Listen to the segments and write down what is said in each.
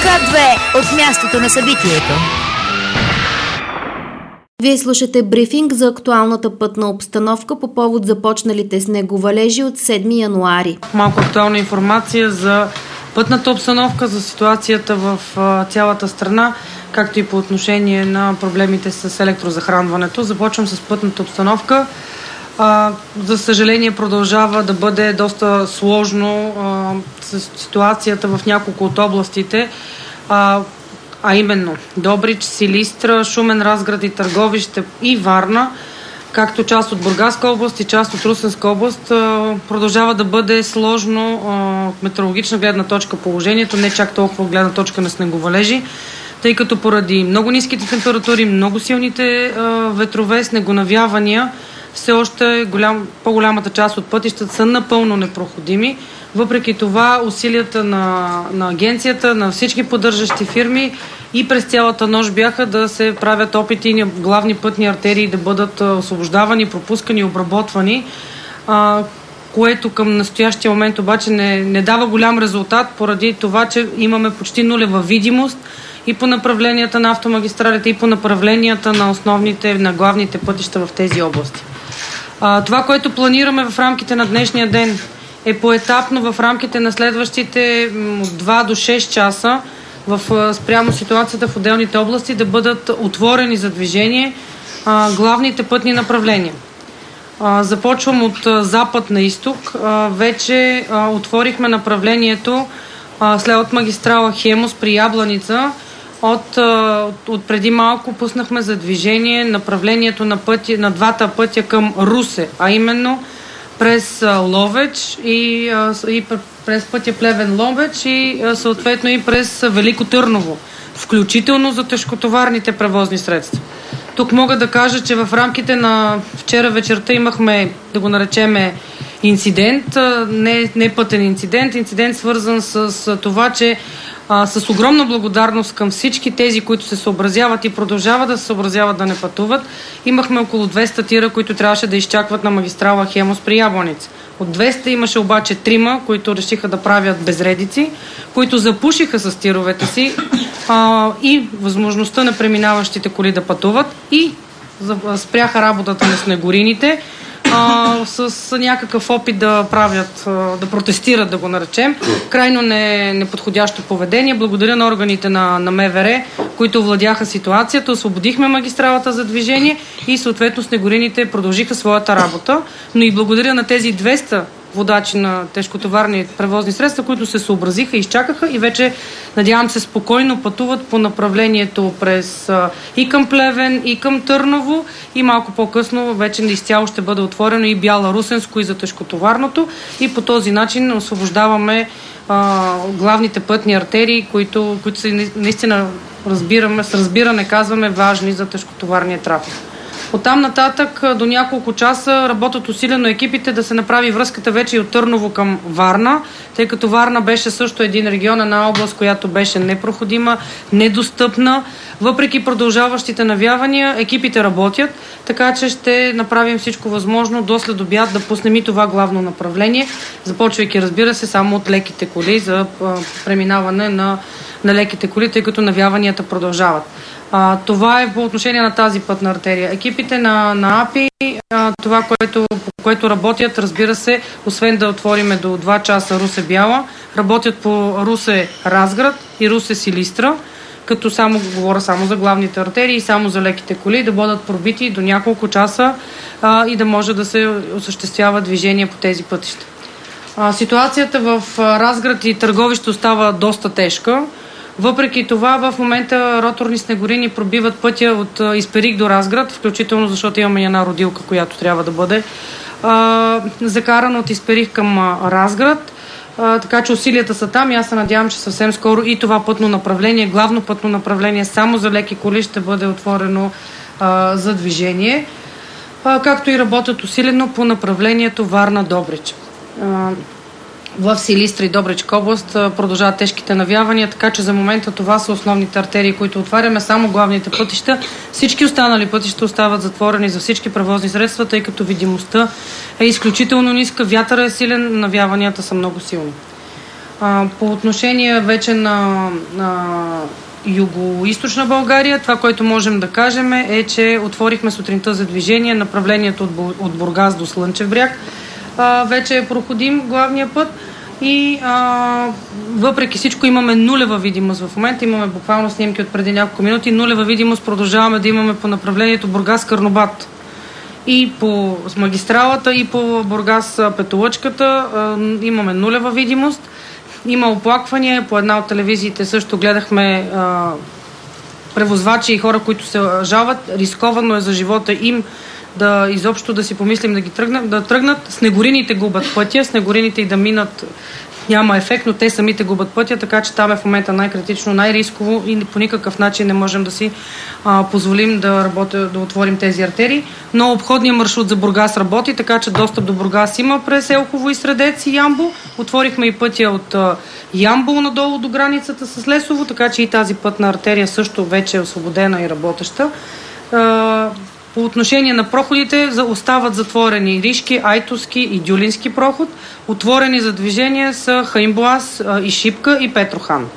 К2 от мястото на събитието. Вие слушате брифинг за актуалната пътна обстановка по повод започналите снеговалежи от 7 януари. Малко актуална информация за пътната обстановка, за ситуацията в цялата страна, както и по отношение на проблемите с електрозахранването. Започвам с пътната обстановка. За съжаление продължава да бъде доста сложно с ситуацията в няколко от областите, а именно Добрич, Силистра, Шумен, Разград и Търговище и Варна, както част от Бургаска област и част от Русенска област. Продължава да бъде сложно от метеорологична гледна точка положението, не чак толкова от гледна точка на снеговалежи, тъй като поради много ниските температури, много силните ветрове, снегонавявания, все още по-голямата част от пътищата са напълно непроходими. Въпреки това усилията на агенцията, на всички поддържащи фирми и през цялата нощ бяха да се правят опити на главни пътни артерии да бъдат освобождавани, пропускани, обработвани, което към настоящия момент обаче не дава голям резултат, поради това, че имаме почти нулева видимост и по направленията на автомагистралите, и по направленията на главните пътища в тези области. Това, което планираме в рамките на днешния ден, е поетапно в рамките на следващите от 2 до 6 часа спрямо ситуацията в отделните области да бъдат отворени за движение главните пътни направления. Започвам от запад на изток. Вече отворихме направлението след магистрала Хемус при Ябланица. От преди малко пуснахме за движение направлението на двата пътя към Русе, а именно през Ловеч и през пътя Плевен-Ловеч и съответно и през Велико Търново, включително за тежкотоварните превозни средства. Тук мога да кажа, че в рамките на вчера вечерта имахме, да го наречеме, инцидент, не пътен инцидент свързан с това, че с огромна благодарност към всички тези, които се съобразяват и продължават да се съобразяват да не пътуват. Имахме около 200 тира, които трябваше да изчакват на магистрала Хемус при Ябланица. От 200 имаше обаче 3, които решиха да правят безредици, които запушиха с тировете си и възможността на преминаващите коли да пътуват и спряха работата на снегорините, с някакъв опит да протестират, да го наречем. Крайно неподходящо поведение. Благодаря на органите на МВР, които владяха ситуацията, освободихме магистралата за движение и съответно снегорините продължиха своята работа. Но и благодаря на тези 200 водачи на тежкотоварни превозни средства, които се съобразиха, изчакаха и вече, надявам се, спокойно пътуват по направлението и към Плевен, и към Търново, и малко по-късно вече изцяло ще бъде отворено и Бяла-Русенско и за тежкотоварното, и по този начин освобождаваме главните пътни артерии, които са наистина, с разбиране казваме, важни за тежкотоварния трафик. Оттам нататък до няколко часа работят усилено екипите да се направи връзката вече и от Търново към Варна, тъй като Варна беше също един регион, една област, която беше непроходима, недостъпна. Въпреки продължаващите навявания, екипите работят, така че ще направим всичко възможно до след обяд да пуснем и това главно направление, започвайки, разбира се, само от леките коли за преминаване на леките коли, тъй като навяванията продължават. Това е по отношение на тази пътна артерия. Екипите на АПИ, това, по което работят, разбира се, освен да отвориме до 2 часа Русе-Бяла, работят по Русе-Разград и Русе-Силистра, като говоря само за главните артерии и само за леките коли, да бъдат пробити до няколко часа и да може да се осъществява движение по тези пътища. Ситуацията в Разград и Търговище остава доста тежка. Въпреки това, в момента роторни снегорини пробиват пътя от Исперих до Разград, включително защото имаме една родилка, която трябва да бъде закарана от Исперих към Разград. Така че усилията са там и аз се надявам, че съвсем скоро и това пътно направление, главно пътно направление само за леки коли ще бъде отворено за движение. Както и работят усилено по направлението Варна-Добрич. В Силистра и Добричка област продължават тежките навявания, така че за момента това са основните артерии, които отваряме, само главните пътища. Всички останали пътища остават затворени за всички превозни средства, тъй като видимостта е изключително ниска, вятъра е силен, навяванията са много силни. По отношение вече на юго-источна България, това, което можем да кажем е, че отворихме сутринта за движение направлението от Бургас до Слънчев бряг. Вече е проходим главния път и въпреки всичко имаме нулева видимост в момента. Имаме буквално снимки от преди няколко минути. Нулева видимост продължаваме да имаме по направлението Бургас-Карнобат. И по магистралата, и по Бургас-Петолъчката имаме нулева видимост. Има оплаквания. По една от телевизиите също гледахме превозвачи и хора, които се жалват. Рисковано е за живота им да изобщо да си помислим да тръгнат. Снегорините губят пътя, снегорините и да минат няма ефект, но те самите губят пътя, така че там е в момента най-критично, най-рисково и по никакъв начин не можем да си позволим да отворим тези артерии. Но обходният маршрут за Бургас работи, така че достъп до Бургас има през Елхово и Средец и Ямбол. Отворихме и пътя от Ямбол надолу до границата с Лесово, така че и тази пътна артерия също вече е освободена и работеща. По отношение на проходите остават затворени Ришки, Айтоски и Дюлински проход. Отворени за движение са Хаинбоаз и Шипка и Петрохан.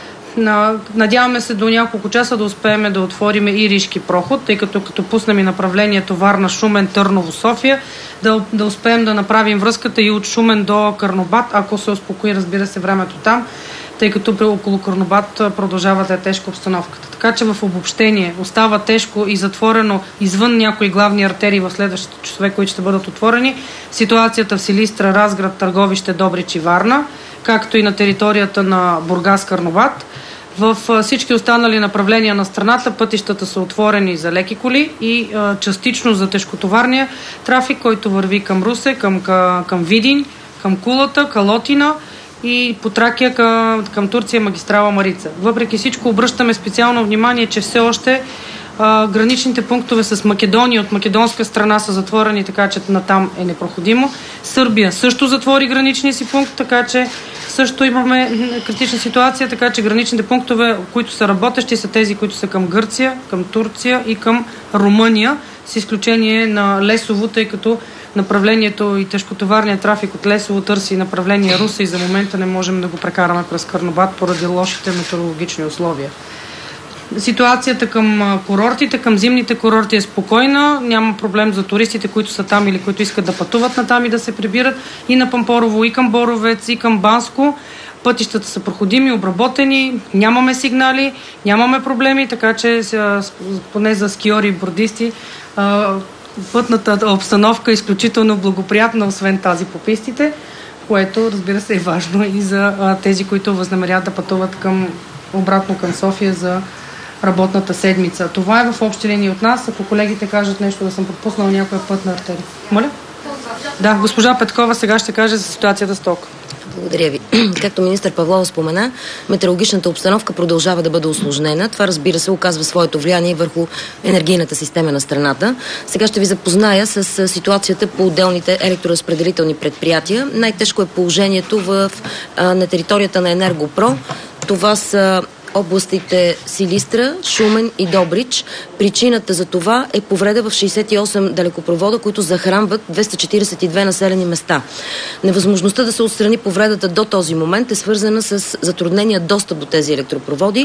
Надяваме се до няколко часа да успеем да отворим и Ришки проход, тъй като пуснем и направлението Варна, Шумен, Търново, София, да успеем да направим връзката и от Шумен до Карнобат, ако се успокои, разбира се, времето там, тъй като около Карнобат продължава да е тежка обстановката. Така че в обобщение остава тежко и затворено извън някои главни артерии в следващите часове, които ще бъдат отворени. Ситуацията в Силистра, Разград, Търговище, Добрич и Варна, както и на територията на Бургас-Карнобат. В всички останали направления на страната пътищата са отворени за леки коли и частично за тежкотоварния трафик, който върви към Русе, към Видин, към Кулата, Калотина и по Тракия към Турция магистрала Марица. Въпреки всичко обръщаме специално внимание, че все още граничните пунктове с Македония от македонска страна са затворени, така че натам е непроходимо. Сърбия също затвори граничния си пункт, така че също имаме критична ситуация, така че граничните пунктове, които са работещи, са тези, които са към Гърция, към Турция и към Румъния, с изключение на Лесово, тъй като направлението и тежкотоварния трафик от Лесово търси направление Русе и за момента не можем да го прекараме през Карнобат поради лошите метеорологични условия. Ситуацията към курортите, към зимните курорти е спокойна. Няма проблем за туристите, които са там или които искат да пътуват натам и да се прибират. И на Пампорово, и към Боровец, и към Банско. Пътищата са проходими, обработени, нямаме сигнали, нямаме проблеми, така че поне за скиори и бордисти пътната обстановка е изключително благоприятна, освен тази по пистите, което, разбира се, е важно и за тези, които възнамеряват да пътуват обратно към София за работната седмица. Това е в общи линии от нас. Ако колегите кажат нещо, да съм пропуснала някоя пътна артерия. Моля? Да, госпожа Петкова сега ще каже за ситуацията с тока. Благодаря ви. Както министър Павлова спомена, метеорологичната обстановка продължава да бъде усложнена. Това, разбира се, оказва своето влияние върху енергийната система на страната. Сега ще ви запозная с ситуацията по отделните електроразпределителни предприятия. Най-тежко е положението на територията на Енергопро. Това са областите Силистра, Шумен и Добрич. Причината за това е повреда в 68 далекопровода, които захранват 242 населени места. Невъзможността да се отстрани повредата до този момент е свързана с затруднения достъп до тези електропроводи.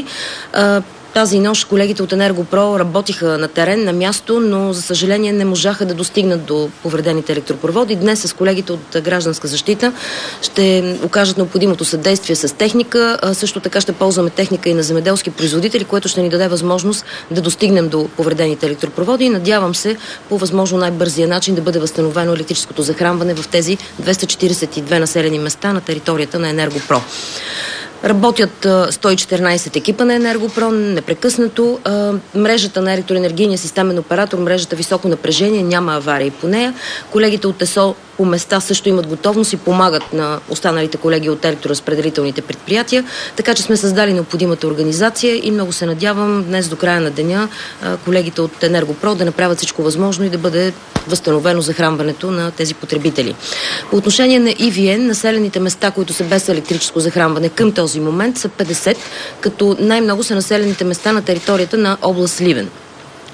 Тази нощ колегите от Енергопро работиха на терен, на място, но за съжаление не можаха да достигнат до повредените електропроводи. Днес с колегите от Гражданска защита ще окажат необходимото съдействие с техника. Също така ще ползваме техника и на земеделски производители, което ще ни даде възможност да достигнем до повредените електропроводи и надявам се по възможно най-бързия начин да бъде възстановено електрическото захранване в тези 242 населени места на територията на Енергопро. Работят 114 екипа на Енергопро непрекъснато. Мрежата на електроенергийния системен оператор, мрежата високо напрежение, няма аварии по нея. Колегите от ЕСО по места също имат готовност и помагат на останалите колеги от електроразпределителните предприятия, така че сме създали необходимата организация и много се надявам днес до края на деня колегите от Енергопро да направят всичко възможно и да бъде възстановено захранването на тези потребители. По отношение на ИВН, населените места, които са без електрическо захранване към този момент са 50, като най-много са населените места на територията на област Сливен.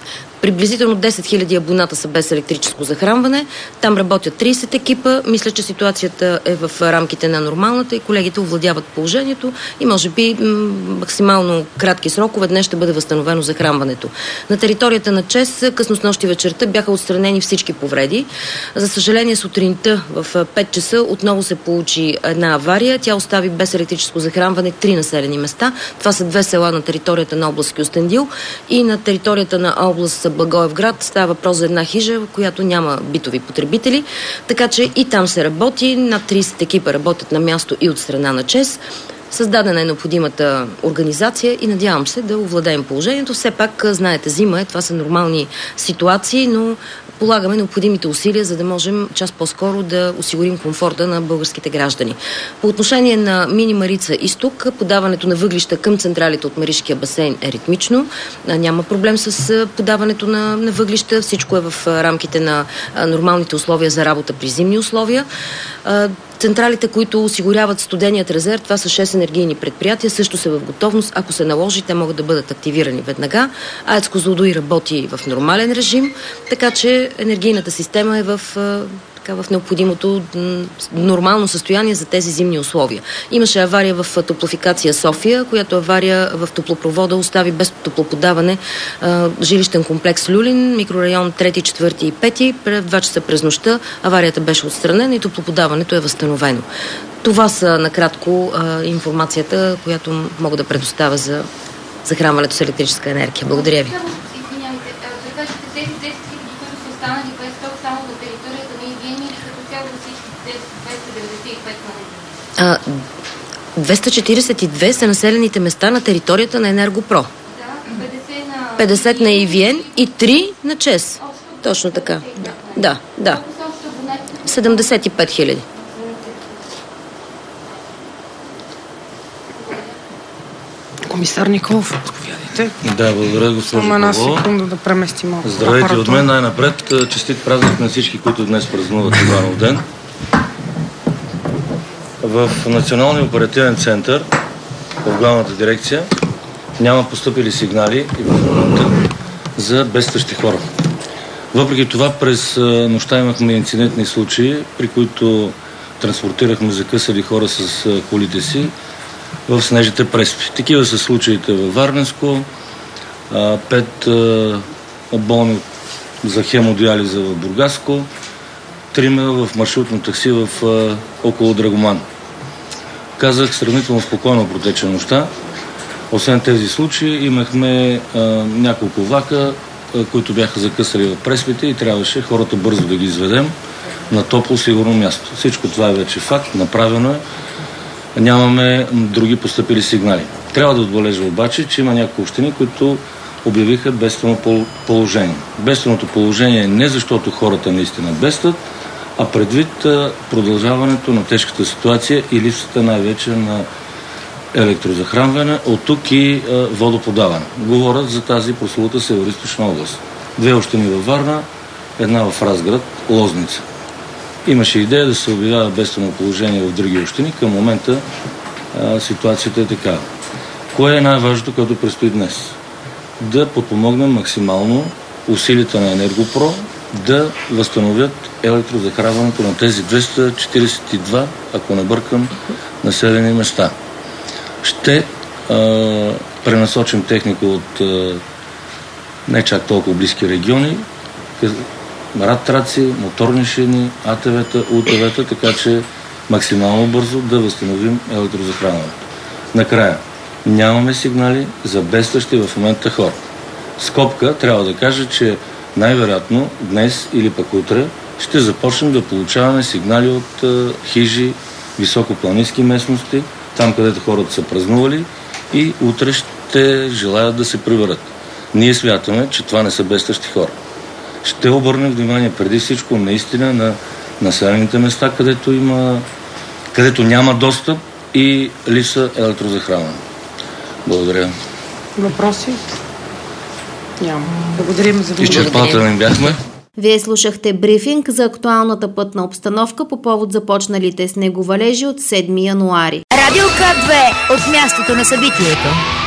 Приблизително 10 000 абоната са без електрическо захранване. Там работят 30 екипа. Мисля, че ситуацията е в рамките на нормалната и колегите овладяват положението и може би максимално кратки срокове днес ще бъде възстановено захранването. На територията на ЧЕЗ късно снощи вечерта бяха отстранени всички повреди. За съжаление, сутринта в 5 часа отново се получи една авария. Тя остави без електрическо захранване 3 населени места. Това са 2 села на територията на област Кюстендил и на територията на област Благоевград. Става въпрос за една хижа, в която няма битови потребители. Така че и там се работи. Над 30 екипа работят на място и от страна на ЧЕЗ. Създадена е необходимата организация и надявам се да овладеем положението. Все пак, знаете, зима е, това са нормални ситуации, но полагаме необходимите усилия, за да можем час по-скоро да осигурим комфорта на българските граждани. По отношение на Мини Марица Изток, подаването на въглища към централите от Маришкия басейн е ритмично. Няма проблем с подаването на въглища. Всичко е в рамките на нормалните условия за работа при зимни условия. Централите, които осигуряват студеният резерв, това са 6 енергийни предприятия, също са в готовност. Ако се наложи, те могат да бъдат активирани веднага. АЕЦ Козлодуй работи в нормален режим, така че енергийната система е в необходимото нормално състояние за тези зимни условия. Имаше авария в Топлофикация София, която авария в топлопровода остави без топлоподаване жилищен комплекс Люлин, микрорайон 3, 4 и 5. В 2 часа през нощта аварията беше отстранена и топлоподаването е възстановено. Това са накратко информацията, която мога да предоставя за захранването с електрическа енергия. Благодаря ви. Останали без ток само на територията на ИВН и като цяло за всички 292 са населените места на територията на Енергопро. Да, 50 на ИВН и 3 на ЧЕЗ. Точно така. Да. 75 000. Комисар Николов, заповядайте. Да, благодаря, госпожо Само една Павлова. секунда да преместим малко. Здравейте от мен най-напред. Честит празник на всички, които днес празнуват Иванов ден. В Националния оперативен център, в главната дирекция, няма постъпили сигнали и в момента за бедстващи хора. Въпреки това, през нощта имахме инцидентни случаи, при които транспортирахме закъсали хора с колите си в снежните преспи. Такива са случаите във Варненско, 5 болни за хемодиализа в Бургаско, 3 в маршрутно такси в около Драгоман. Казах, сравнително спокойно протече нощта. Освен тези случаи, имахме няколко влака, които бяха закъсали в преспите и трябваше хората бързо да ги изведем на топло, сигурно място. Всичко това е вече факт, направено е. Нямаме други постъпили сигнали. Трябва да отбележа обаче, че има няколко общини, които обявиха бедствено положение. Бедственото положение е не защото хората наистина бедстват, а предвид продължаването на тежката ситуация и липсата най-вече на електрозахранване, от тук и водоподаване. Говорят за тази прословута Североизточна област. 2 общини във Варна, една в Разград, Лозница. Имаше идея да се обявява бедствено положение в други общини. Към момента ситуацията е такава. Кое е най-важното, което предстои днес? Да подпомогнем максимално усилията на Енергопро да възстановят електрозахранването на тези 242, ако не бъркам, населени места. Ще пренасочим техника от не чак толкова близки региони, радтраци, моторни шини, АТВ-та, УТВ-та, така че максимално бързо да възстановим електрозахранването. Накрая, нямаме сигнали за бедстващи в момента хора. Скобка, трябва да кажа, че най-вероятно днес или пък утре ще започнем да получаваме сигнали от хижи, високопланински местности, там където хората са празнували и утре ще желаят да се приберат. Ние смятаме, че това не са бедстващи хора. Ще обърнем внимание преди всичко наистина на населените места, където няма достъп и липса електрозахранване. Благодаря. Въпроси? Няма. Благодарим за вниманието. Изчерпателни бяхме. Вие слушахте брифинг за актуалната пътна обстановка по повод започналите снеговалежи от 7 януари. Радио К2 от мястото на събитието.